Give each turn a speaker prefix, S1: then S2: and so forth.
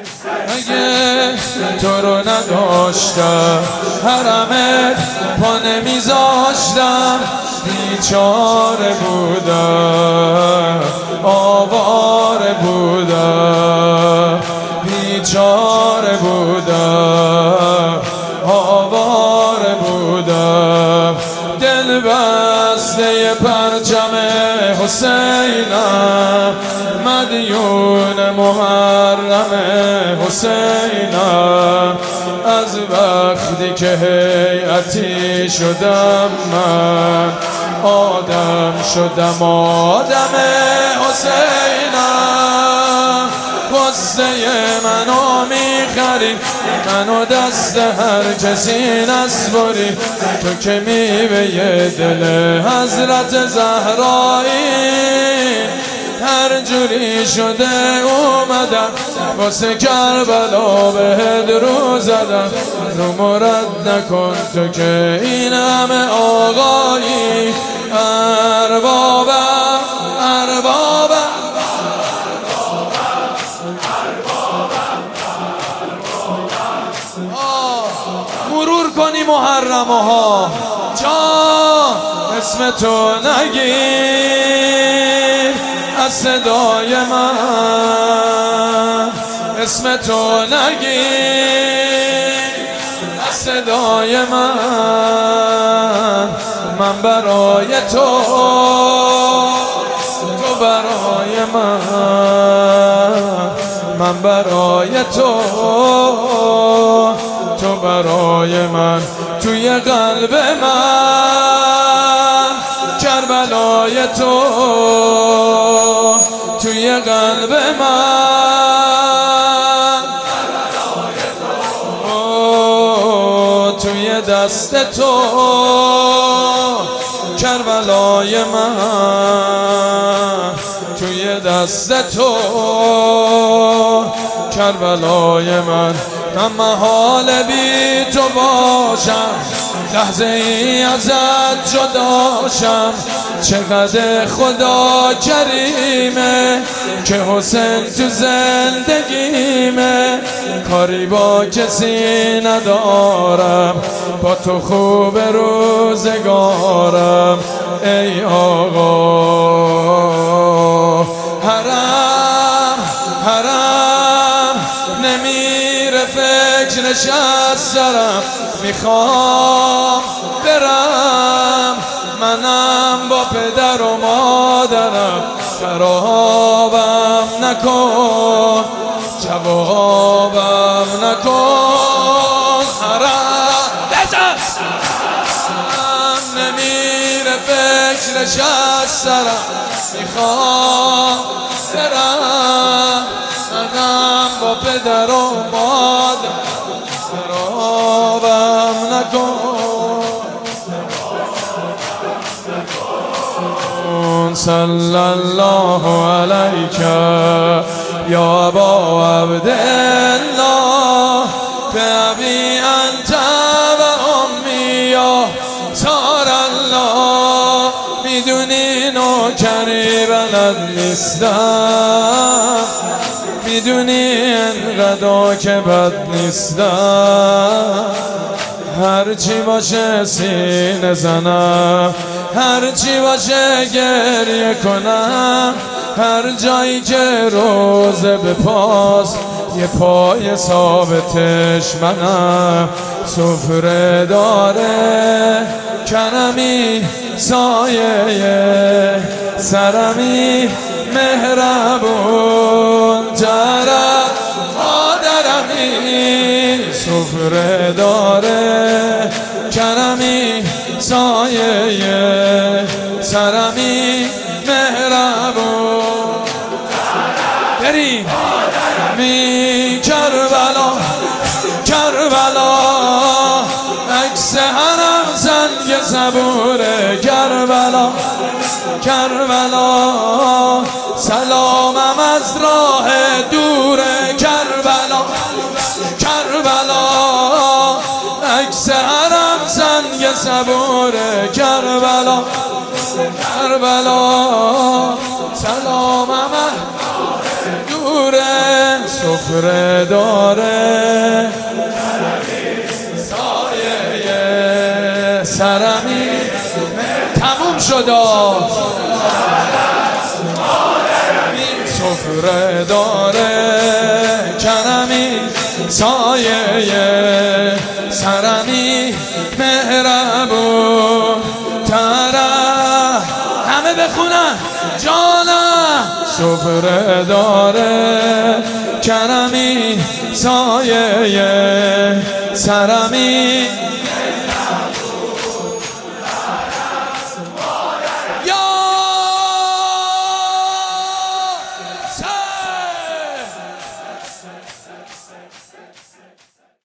S1: اگه تو رو نداشتم حرمت پا نمیذاشتم، بیچاره بودم آواره بودم، بیچاره بودم آواره بودم. دل بسته پرچم حسینم، مدیون محرم حسینم. از وقتی که هیئتی شدم من آدم شدم، آدم حسینم. قصه منو میخری، منو دست هر کسی نسپاری، تو که میوه دل حضرت زهرایی. هر جوری شده اومدم واسه کربلا بهت رو زدم، رو مرد نکن تو که این همه آقایی. اربابم اربابم مرور کنی محرمه ها جان، اسم تو نگیر از صدای من، اسم تو نگیر از صدای من. من برای تو، تو برای من برای تو، تو برای من. توی قلب من کربلای تو، توی قلب من توی دست تو کربلای من، توی دست تو کربلای من. من محال بی تو باشم، لحظه ای ازت جداشم. چقدر خدا کریمه که حسین تو زندگیمه. کاری با کسی ندارم، با تو خوب روزگارم. ای آقا حرم حرم نمیره فکرش از سرم، میخوام برم منم با پدر و مادرم. خرابم نکن جوابم نکن. حرم نمیره فکرش از سرم، میخوام برم منم با پدر و مادرم. خرابم نکن. صلی الله علیک یا ابا عبدالله، بابی انت و امی یا زار الله. میدونی نوکری بلد نیستم، میدونی انقدر که بد نیستم. هرچی باشه سینه زنم، هرچی باشه گریه کنم. هر جایی که روزه به پاس یه پای ثابتش منم. سفره داره کرمی سایه سرمی، مهربون ترم مادرمی. سفره داره کرمی سایه سرمی، مهربون بریم می کربلا کربلا. عکس هرم زنگ زبوره کربلا کربلا. سلامم از راه دوره کربلا کربلا. عکس هرم زنگ زبوره کربلا کربلا. سلامم دوره سفره داره سایه سرمی تموم شدا سفره داره کرمی سایه سرمی مهربون تره همه بخونن جانم سفره داره کرمی سایه سرمی